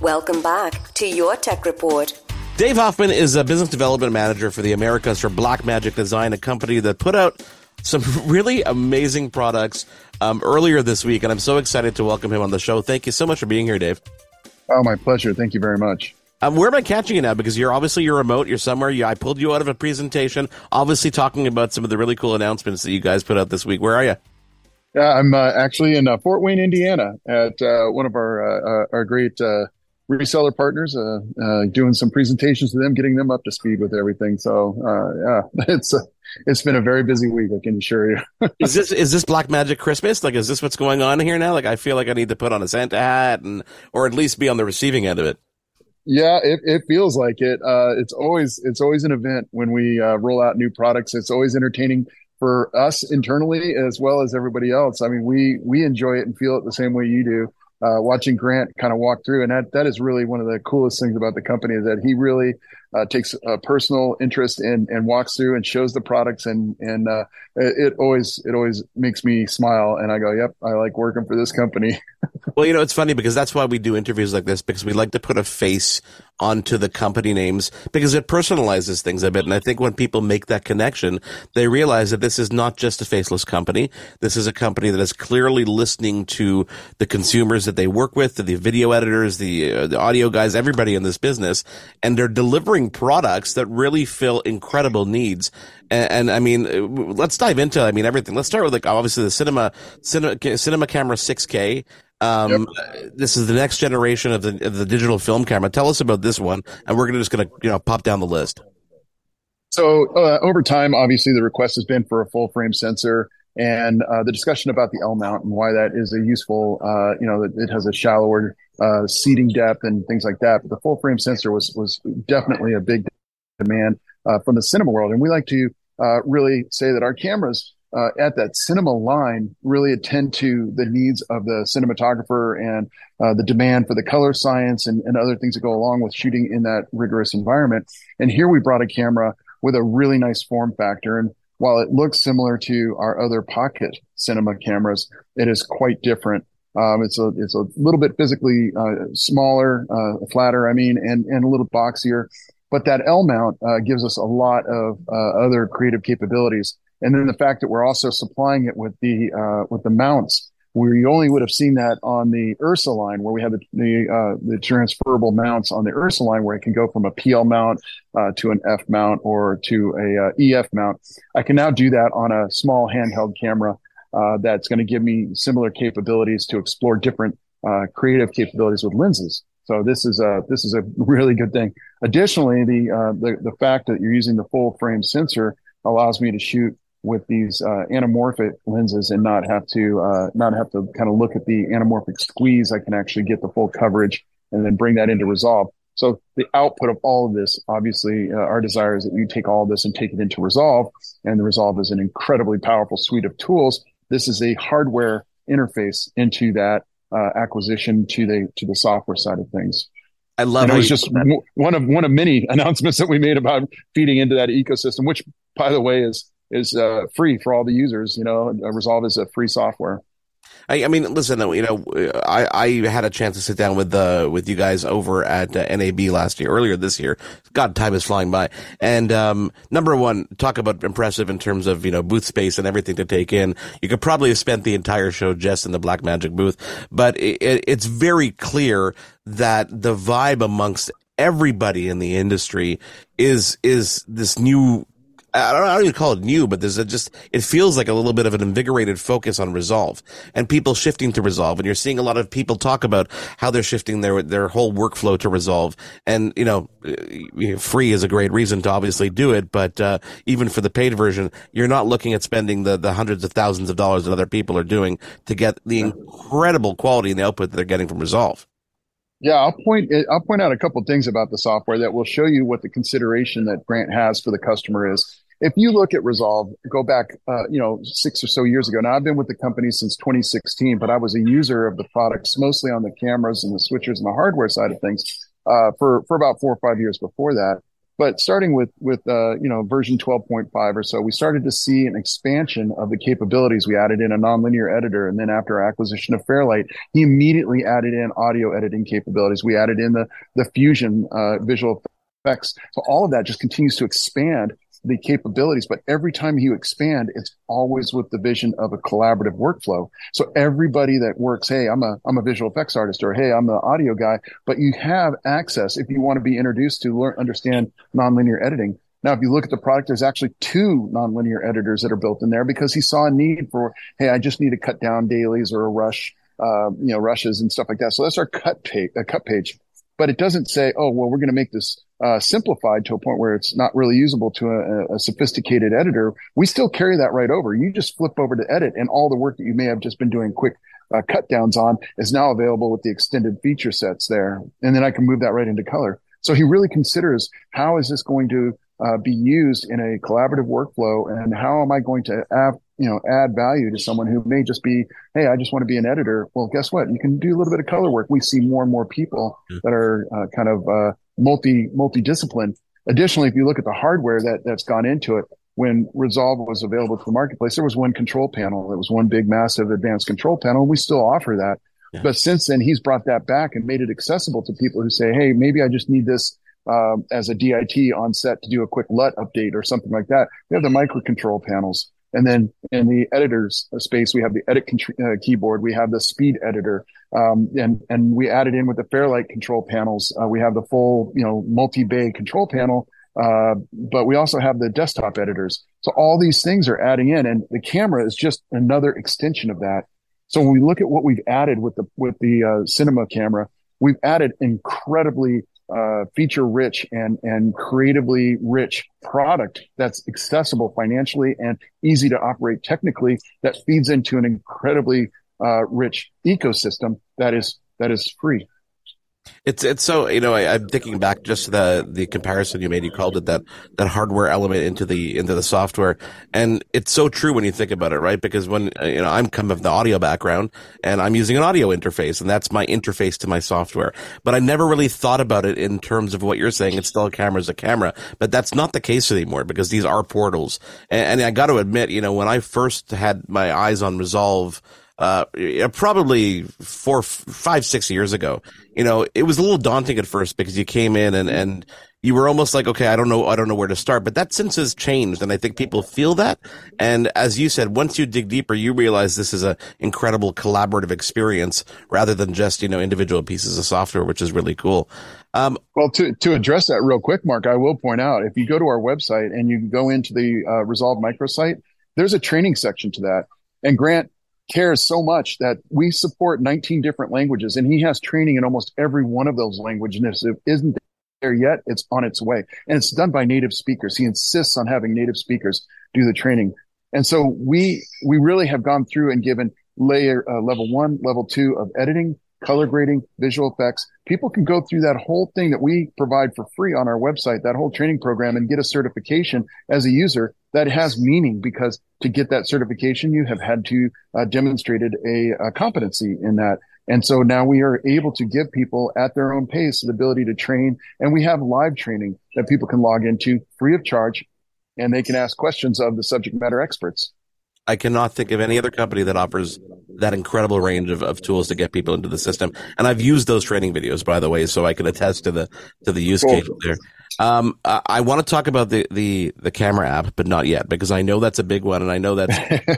Welcome back to Your Tech Report. Dave Hoffman is a business development manager for the Americas for Blackmagic Design, a company that put out some really amazing products earlier this week, and I'm so excited to welcome him on the show. Thank you so much for being here, Dave. Oh, my pleasure. Thank you very much. Where am I catching you now? Because you're remote. You're somewhere. I pulled you out of a presentation, obviously talking about some of the really cool announcements that you guys put out this week. Where are you? Yeah, I'm actually in Fort Wayne, Indiana, at one of our great reseller partners, doing some presentations to them, getting them up to speed with everything. So, yeah, it's been a very busy week, I can assure you. Is this Blackmagic Christmas? Like, is this what's going on here now? Like, I feel like I need to put on a Santa hat or at least be on the receiving end of it. Yeah, it feels like it. It's always an event when we roll out new products. It's always entertaining for us internally as well as everybody else. I mean, we enjoy it and feel it the same way you do. Watching Grant kind of walk through, and that is really one of the coolest things about the company, is that he really takes a personal interest and walks through and shows the products, and it always makes me smile, and I go, yep, I like working for this company. Well, it's funny because that's why we do interviews like this, because we like to put a face onto the company names, because it personalizes things a bit. And I think when people make that connection, they realize that this is not just a faceless company. This is a company that is clearly listening to the consumers that they work with, to the video editors, the audio guys, everybody in this business, and they're delivering products that really fill incredible needs. And I mean, let's dive into, everything. Let's start with, like, obviously the cinema camera 6K. Yep. This is the next generation of the digital film camera. Tell us about this one, and we're just going to pop down the list. So over time, obviously, the request has been for a full frame sensor, and the discussion about the L mount and why that is a useful, that it has a shallower seating depth and things like that. But the full frame sensor was definitely a big demand from the cinema world, and we like to really say that our cameras at that cinema line really attend to the needs of the cinematographer and the demand for the color science and other things that go along with shooting in that rigorous environment. And here we brought a camera with a really nice form factor. And while it looks similar to our other pocket cinema cameras, it is quite different. It's a little bit physically smaller, flatter, and a little boxier. But that L mount gives us a lot of other creative capabilities. And then the fact that we're also supplying it with the mounts, where you only would have seen that on the Ursa line, where we have the transferable mounts on the Ursa line, where it can go from a PL mount to an F mount or to a EF mount. I can now do that on a small handheld camera that's going to give me similar capabilities to explore different creative capabilities with lenses. So this is a really good thing. Additionally, the fact that you're using the full frame sensor allows me to shoot with these anamorphic lenses and not have to kind of look at the anamorphic squeeze. I can actually get the full coverage and then bring that into Resolve. So the output of all of this, obviously, our desire is that you take all of this and take it into Resolve, and the Resolve is an incredibly powerful suite of tools. This is a hardware interface into that acquisition to the software side of things. I love it. It was just one of many announcements that we made about feeding into that ecosystem, which, by the way, is free for all the users. Resolve is a free software. I mean, listen, I had a chance to sit down with you guys over at NAB earlier this year. God, time is flying by. And number one, talk about impressive in terms of booth space and everything to take in. You could probably have spent the entire show just in the Blackmagic booth, but it's very clear that the vibe amongst everybody in the industry is this new. I don't even call it new, but it feels like a little bit of an invigorated focus on Resolve and people shifting to Resolve. And you're seeing a lot of people talk about how they're shifting their whole workflow to Resolve. And, free is a great reason to obviously do it. But, even for the paid version, you're not looking at spending the hundreds of thousands of dollars that other people are doing to get the incredible quality and the output that they're getting from Resolve. Yeah, I'll point out a couple of things about the software that will show you what the consideration that Grant has for the customer is. If you look at Resolve, go back, 6 or so years ago. Now, I've been with the company since 2016, but I was a user of the products mostly on the cameras and the switchers and the hardware side of things for about 4 or 5 years before that. But starting with version 12.5 or so, we started to see an expansion of the capabilities. We added in a nonlinear editor, and then after our acquisition of Fairlight, he immediately added in audio editing capabilities. We added in the Fusion visual effects. So all of that just continues to expand the capabilities, but every time you expand, it's always with the vision of a collaborative workflow. So everybody that works, hey, I'm a visual effects artist, or hey, I'm the audio guy, but you have access if you want to be introduced to understand nonlinear editing. Now, if you look at the product, there's actually 2 nonlinear editors that are built in there because he saw a need for, hey, I just need to cut down dailies or a rush, rushes and stuff like that. So that's our cut page. But it doesn't say, oh, well, we're going to make this simplified to a point where it's not really usable to a sophisticated editor. We still carry that right over. You just flip over to edit, and all the work that you may have just been doing quick cut downs on is now available with the extended feature sets there. And then I can move that right into color. So he really considers, how is this going to be used in a collaborative workflow, and how am I going to add value to someone who may just be, hey, I just want to be an editor. Well, guess what? You can do a little bit of color work. We see more and more people that are kind of multi-discipline. Additionally, if you look at the hardware that's gone into it, when Resolve was available to the marketplace, there was one control panel. It was one big, massive advanced control panel. We still offer that. Yeah. But since then, he's brought that back and made it accessible to people who say, hey, maybe I just need this as a DIT on set to do a quick LUT update or something like that. We have the microcontrol panels. And then in the editor's space, we have the edit keyboard. We have the speed editor. And we added in with the Fairlight control panels. We have the full, multi-bay control panel. But we also have the desktop editors. So all these things are adding in, and the camera is just another extension of that. So when we look at what we've added with the cinema camera, we've added incredibly feature rich and creatively rich product that's accessible financially and easy to operate technically, that feeds into an incredibly rich ecosystem that is free. It's so, I'm thinking back just to the comparison you made. You called it that hardware element into the software. And it's so true when you think about it, right? Because when, I'm coming from the audio background and I'm using an audio interface, and that's my interface to my software. But I never really thought about it in terms of what you're saying. It's still a camera's a camera, but that's not the case anymore because these are portals. And I got to admit, when I first had my eyes on Resolve, probably 4, 5, 6 years ago, it was a little daunting at first because you came in and you were almost like, okay, I don't know where to start, but that since has changed. And I think people feel that. And as you said, once you dig deeper, you realize this is an incredible collaborative experience rather than just, individual pieces of software, which is really cool. Well, to address that real quick, Mark, I will point out, if you go to our website and you go into the Resolve microsite, there's a training section to that. And Grant cares so much that we support 19 different languages, and he has training in almost every one of those languages. And if it isn't there yet, it's on its way, and it's done by native speakers. He insists on having native speakers do the training. And so we really have gone through and given level 1, level 2 of editing, color grading, visual effects. People can go through that whole thing that we provide for free on our website, that whole training program, and get a certification as a user that has meaning, because to get that certification, you have had to demonstrated a competency in that. And so now we are able to give people at their own pace the ability to train. And we have live training that people can log into free of charge, and they can ask questions of the subject matter experts. I cannot think of any other company that offers that incredible range of tools to get people into the system. And I've used those training videos, by the way, so I can attest to the use case there. I want to talk about the camera app, but not yet, because I know that's a big one, and I know that's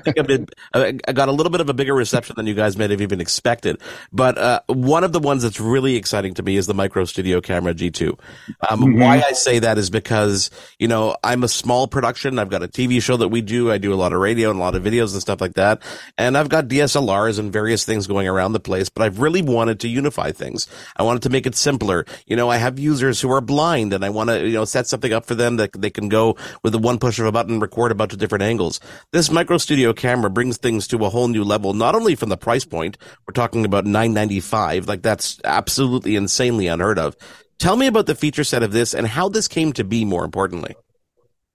I got a little bit of a bigger reception than you guys may have even expected. But one of the ones that's really exciting to me is the Micro Studio Camera G2. Why I say that is because, I'm a small production. I've got a TV show that we do. I do a lot of radio and a lot of videos and stuff like that. And I've got DSLRs and various things going around the place, but I've really wanted to unify things. I wanted to make it simpler. I have users who are blind, and I want to, set something up for them that they can go with the one push of a button, record a bunch of different angles. This Micro Studio camera brings things to a whole new level, not only from the price point. We're talking about $995. Like, that's absolutely insanely unheard of. Tell me about the feature set of this and how this came to be, more importantly.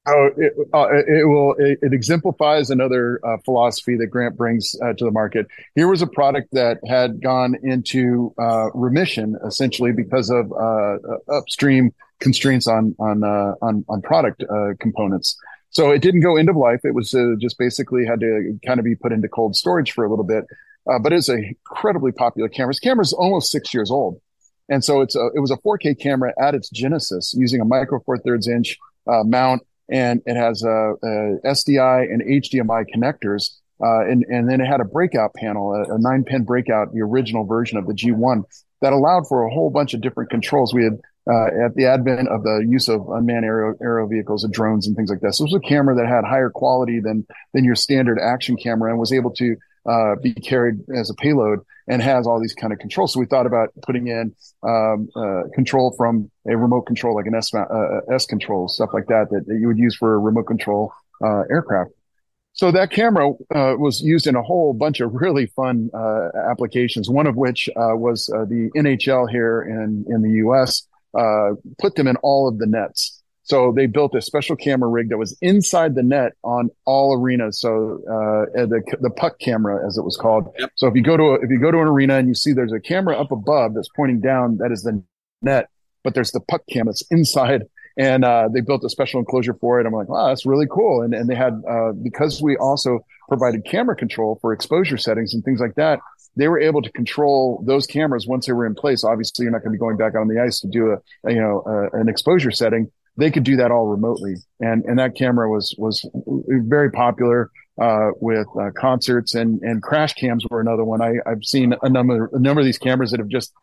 It exemplifies another philosophy that Grant brings to the market. Here was a product that had gone into remission essentially because of upstream constraints on product components. So it didn't go end of life. It was just basically had to kind of be put into cold storage for a little bit. But it's an incredibly popular camera. This camera is almost 6 years old. And so it was a 4K camera at its genesis using a micro four thirds inch mount, and it has a SDI and HDMI connectors. And then it had a breakout panel, a 9-pin breakout, the original version of the G1 that allowed for a whole bunch of different controls. We had, at the advent of the use of unmanned aerial vehicles and drones and things like that. So it was a camera that had higher quality than your standard action camera and was able to be carried as a payload and has all these kind of controls. So we thought about putting in control from a remote control, like an S control, stuff like that you would use for a remote control aircraft. So that camera was used in a whole bunch of really fun applications, one of which was the NHL here in the U.S. Put them in all of the nets. So they built a special camera rig that was inside the net on all arenas. So the puck camera, as it was called. Yep. So if you go to an arena and you see there's a camera up above that's pointing down, that is the net, but there's the puck cam that's inside. And they built a special enclosure for it. I'm like, wow, that's really cool. And they had because we also provided camera control for exposure settings and things like that, they were able to control those cameras once they were in place. Obviously, you're not going to be going back on the ice to do an exposure setting. They could do that all remotely. And that camera was very popular, with, concerts and crash cams were another one. I've seen a number of these cameras that have just,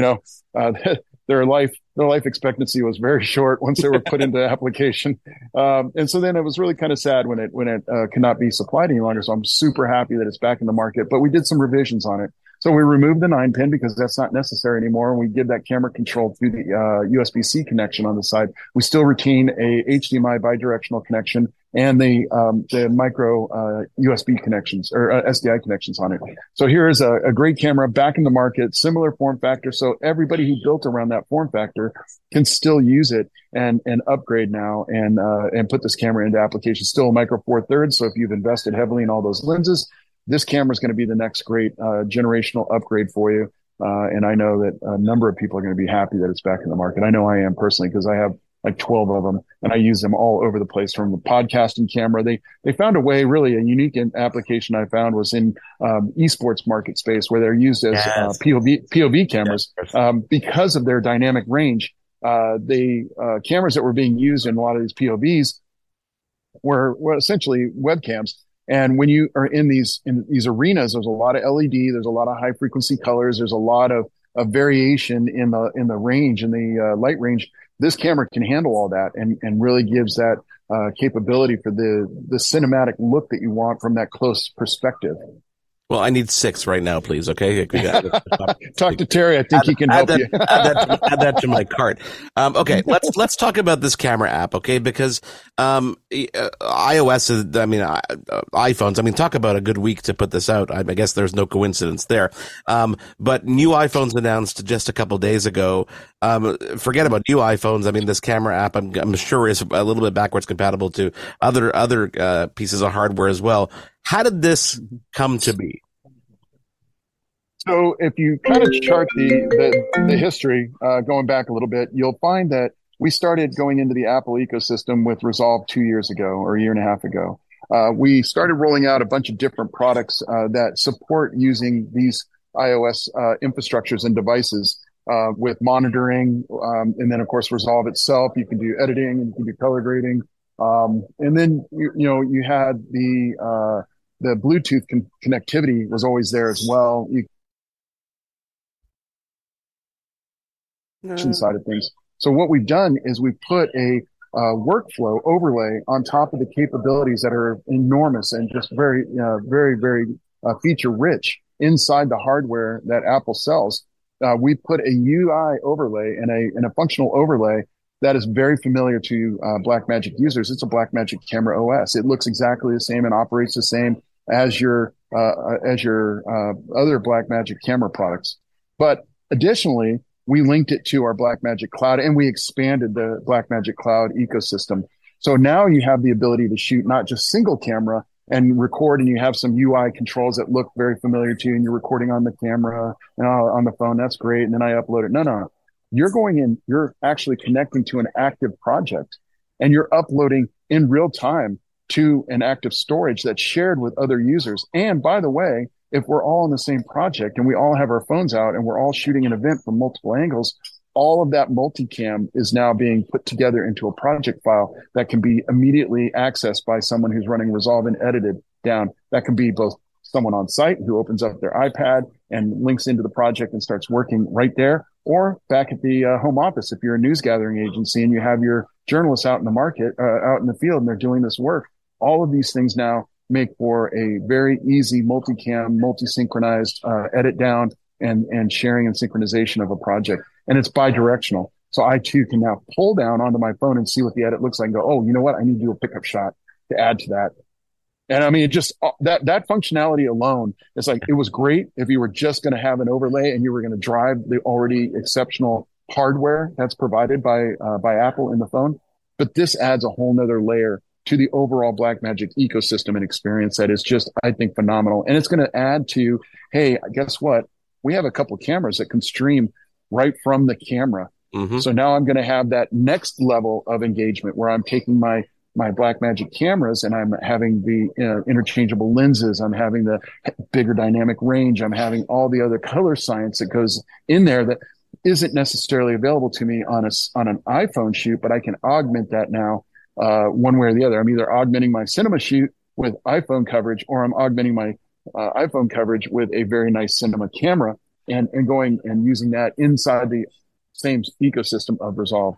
their life expectancy was very short once they were put into application. And so then it was really kind of sad when it cannot be supplied any longer. So I'm super happy that it's back in the market, but we did some revisions on it. So we removed the 9-pin because that's not necessary anymore. And we give that camera control through the USB-C connection on the side. We still retain a HDMI bidirectional connection and the micro USB connections or SDI connections on it. So here is a great camera back in the market, similar form factor. So everybody who built around that form factor can still use it and upgrade now and put this camera into application. Still a micro four thirds. So if you've invested heavily in all those lenses, this camera is going to be the next great generational upgrade for you. And I know that a number of people are going to be happy that it's back in the market. I know I am personally because I have like 12 of them and I use them all over the place from the podcasting camera. They found a way, really a unique application I found was in esports market space where they're used as POV cameras because of their dynamic range. The cameras that were being used in a lot of these POVs were essentially webcams. And when you are in these arenas, there's a lot of LED, there's a lot of high frequency colors, there's a lot of variation in the range, in the light range. This camera can handle all that and really gives that capability for the cinematic look that you want from that close perspective. Well, I need 6 right now, please. Okay. Talk to Terry. I think he can help you. Add that to my cart. Okay. Let's talk about this camera app. Okay. Because, iOS is, iPhones, talk about a good week to put this out. I guess there's no coincidence there. But new iPhones announced just a couple days ago. Forget about new iPhones. This camera app, I'm sure is a little bit backwards compatible to other pieces of hardware as well. How did this come to be? So if you kind of chart the history, going back a little bit, you'll find that we started going into the Apple ecosystem with Resolve 2 years ago or a year and a half ago. We started rolling out a bunch of different products that support using these iOS infrastructures and devices with monitoring. And then, of course, Resolve itself. You can do editing and you can do color grading. And then, you had the Bluetooth connectivity was always there as well. Side of things. So what we've done is we've put a workflow overlay on top of the capabilities that are enormous and just very, very, very feature rich inside the hardware that Apple sells. We put a UI overlay and a functional overlay that is very familiar to Blackmagic users. It's a Blackmagic Camera OS. It looks exactly the same and operates the same as your other Blackmagic camera products. But additionally, we linked it to our Blackmagic Cloud and we expanded the Blackmagic Cloud ecosystem. So now you have the ability to shoot not just single camera and record, and you have some UI controls that look very familiar to you, and you're recording on the camera and on the phone. That's great. And then I upload it. No. You're going in, you're actually connecting to an active project, and you're uploading in real time to an active storage that's shared with other users. And by the way, if we're all in the same project and we all have our phones out and we're all shooting an event from multiple angles, all of that multicam is now being put together into a project file that can be immediately accessed by someone who's running Resolve and edited down. That can be both someone on site who opens up their iPad and links into the project and starts working right there, or back at the home office if you're a news gathering agency and you have your journalists out in the market, out in the field, and they're doing this work. All of these things now make for a very easy multicam, multi-synchronized edit down and sharing and synchronization of a project. And it's bi-directional. So I too can now pull down onto my phone and see what the edit looks like and go, oh, you know what? I need to do a pickup shot to add to that. And I mean, it just, that functionality alone is like, it was great if you were just going to have an overlay and you were going to drive the already exceptional hardware that's provided by Apple in the phone. But this adds a whole nother layer to the overall Blackmagic ecosystem and experience that is just, I think, phenomenal. And it's going to add to, hey, guess what? We have a couple cameras that can stream right from the camera. Mm-hmm. So now I'm going to have that next level of engagement where I'm taking my Blackmagic cameras and I'm having the interchangeable lenses. I'm having the bigger dynamic range. I'm having all the other color science that goes in there that isn't necessarily available to me on an iPhone shoot, but I can augment that now one way or the other. I'm either augmenting my cinema shoot with iPhone coverage, or I'm augmenting my iPhone coverage with a very nice cinema camera and going and using that inside the same ecosystem of Resolve.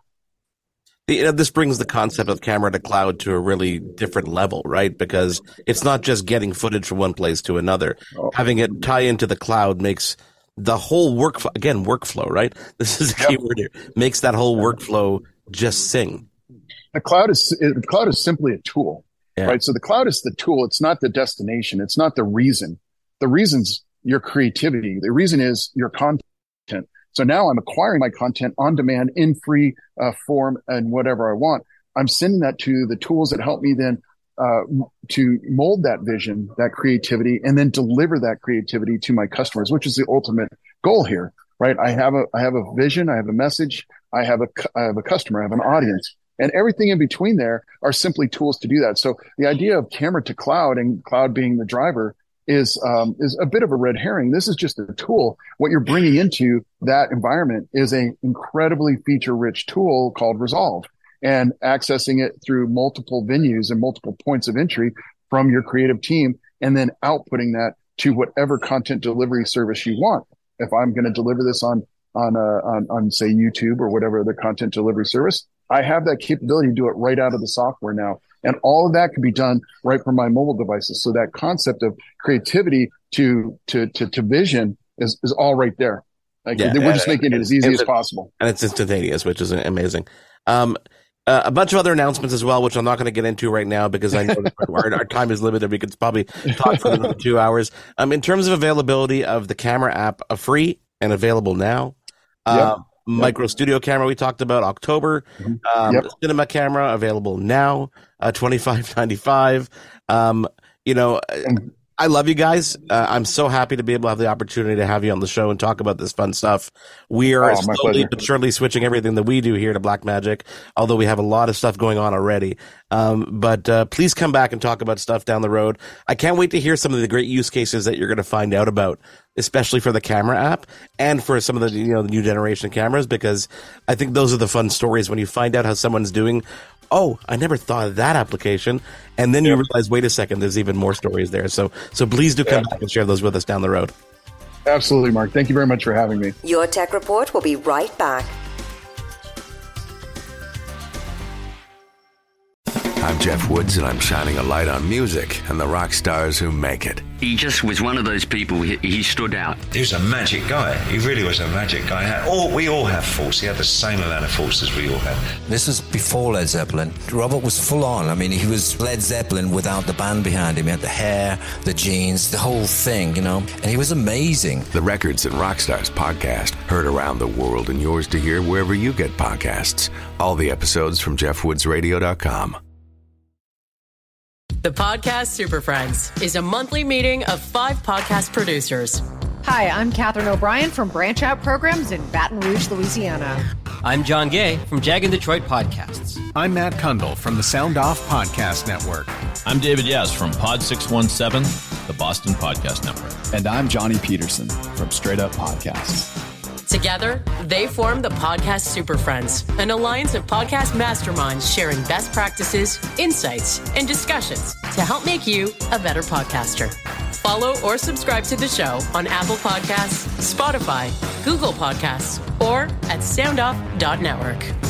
This brings the concept of camera to cloud to a really different level, right? Because it's not just getting footage from one place to another. Having it tie into the cloud makes the whole workflow, right? This is a key word here. Makes that whole workflow just sing. The cloud is simply a tool, right? So the cloud is the tool. It's not the destination. It's not the reason. The reason's your creativity. The reason is your content. So now I'm acquiring my content on demand in free form and whatever I want. I'm sending that to the tools that help me then to mold that vision, that creativity, and then deliver that creativity to my customers, which is the ultimate goal here, right? I have a vision, I have a message, I have a customer, I have an audience, and everything in between there are simply tools to do that. So the idea of camera to cloud and cloud being the driver is a bit of a red herring. This is just a tool. What you're bringing into that environment is an incredibly feature-rich tool called Resolve, and accessing it through multiple venues and multiple points of entry from your creative team, and then outputting that to whatever content delivery service you want. If I'm going to deliver this on say YouTube or whatever the content delivery service, I have that capability to do it right out of the software now. And all of that can be done right from my mobile devices. So that concept of creativity to vision is all right there. Like we're just making it as easy as possible. And it's instantaneous, which is amazing. A bunch of other announcements as well, which I'm not going to get into right now because I know our time is limited. We could probably talk for another 2 hours. In terms of availability of the camera app, free and available now. Micro Studio camera we talked about, October. Cinema camera available now, $25.95. I love you guys. I'm so happy to be able to have the opportunity to have you on the show and talk about this fun stuff. We are slowly but surely switching everything that we do here to Blackmagic, although we have a lot of stuff going on already. But please come back and talk about stuff down the road. I can't wait to hear some of the great use cases that you're going to find out about, especially for the camera app and for some of the the new generation cameras, because I think those are the fun stories when you find out how someone's doing. Oh, I never thought of that application. And then you realize, wait a second, there's even more stories there. So please do come back and share those with us down the road. Absolutely, Mark. Thank you very much for having me. Your Tech Report will be right back. I'm Jeff Woods, and I'm shining a light on music and the rock stars who make it. He just was one of those people. He stood out. He was a magic guy. He really was a magic guy. We all have faults. He had the same amount of faults as we all had. This was before Led Zeppelin. Robert was full on. I mean, he was Led Zeppelin without the band behind him. He had the hair, the jeans, the whole thing, and he was amazing. The Records and Rockstars podcast, heard around the world and yours to hear wherever you get podcasts. All the episodes from JeffWoodsRadio.com. The Podcast Super Friends is a monthly meeting of 5 podcast producers. Hi, I'm Katherine O'Brien from Branch Out Programs in Baton Rouge, Louisiana. I'm John Gay from Jag and Detroit Podcasts. I'm Matt Kundle from the Sound Off Podcast Network. I'm David Yaz from Pod 617, the Boston Podcast Network. And I'm Johnny Peterson from Straight Up Podcasts. Together, they form the Podcast Super Friends, an alliance of podcast masterminds sharing best practices, insights, and discussions to help make you a better podcaster. Follow or subscribe to the show on Apple Podcasts, Spotify, Google Podcasts, or at soundoff.network.